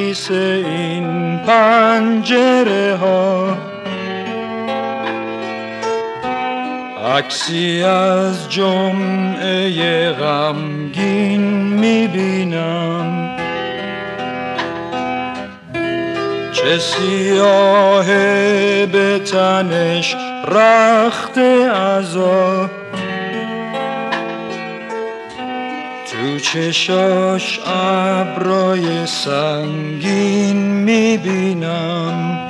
خیس این پنجره ها، عکسی از جمعه غمگین میبینم. چه سیاهه به تنش رخت عزا، تو چشاش ابرای سنگین میبینم.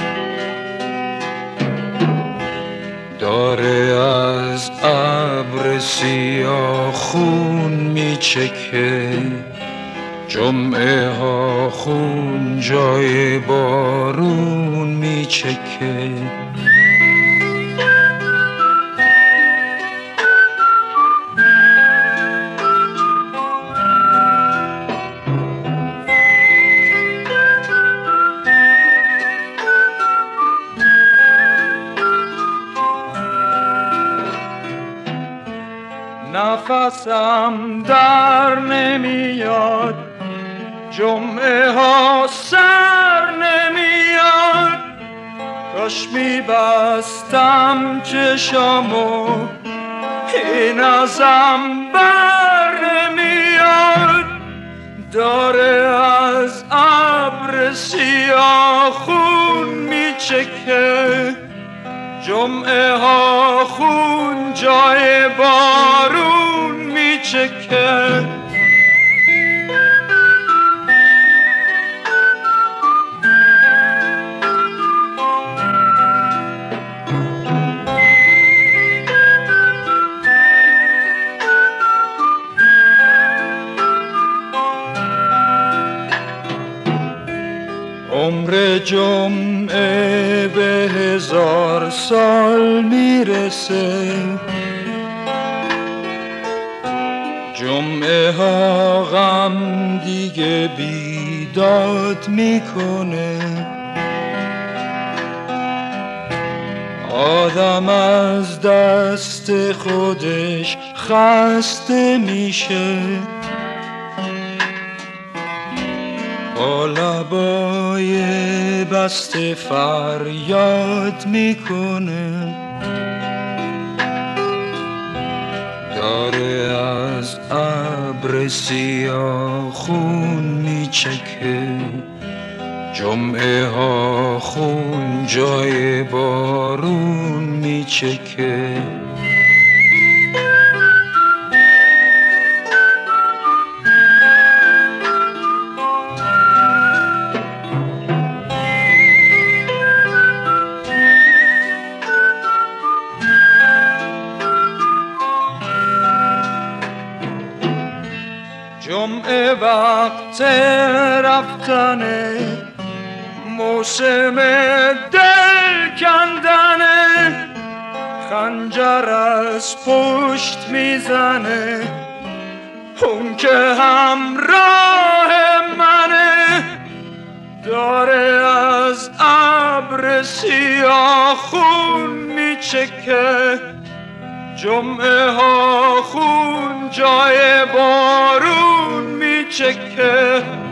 داره از ابر سیاه خون میچکه، جمعه ها خون جای بارون میچکه. نفسم در نمیاد، جمعه ها سر نمیاد. کاش میبستم چشامو، این ازم بر نمیاد. داره از ابر سیاه خون میچکه، جمعه ها خون جای بارون میچکه. عمر جمعه به 1000 سال میرسه، جمعه ها غم دیگه بیداد میکنه. آدم از دست خودش خسته میشه، با لبای بسته فریاد میکنه. داره از ابر سیاه خون میچکه، جمعه ها خون جای بارون میچکه. جمعه وقت رفتنه، موسم دل کندنه. خنجر از پشت میزنه، اون که همراه منه. داره از ابر سیاه خون میچکه، جمعه ها خون جای بارون میچکه.